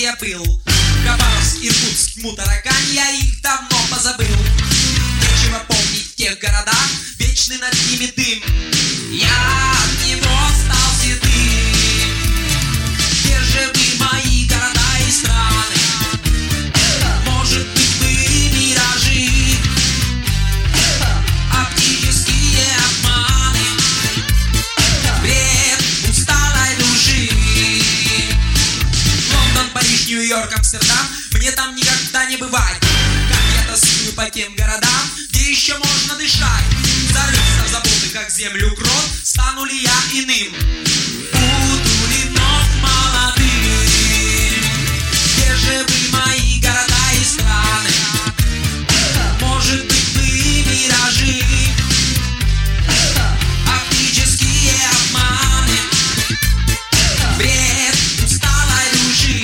я был. Хабаровск, Иркутск, Мутаракань, я их давно позабыл. Нечего помнить в тех городах, вечный над ними дым. Я от него стал седым. Где же вы, мои города и страны? Может быть, вы миражи, оптические обманы, бред усталой души. Лондон, Париж, Нью-Йорк, Амстердам, мне там никогда не бывать. Как я тоскую по тем городам, где еще можно дышать. Зарылся в заботы, как землю крот, стану ли я иным? Буду ли вновь молодым? Где же вы, мои города и страны? Может быть, вы миражи, оптические обманы, бред усталой души.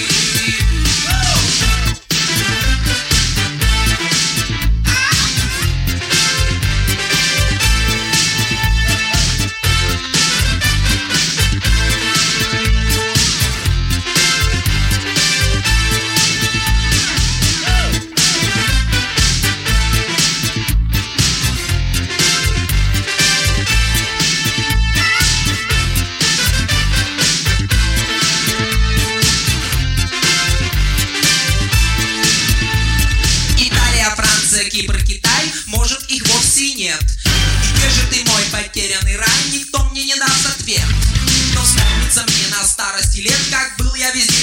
Кипр, Китай, может, их вовсе и нет. И где же ты, мой потерянный рай? Никто мне не даст ответ. Но вспомнится мне на старости лет, как был я везде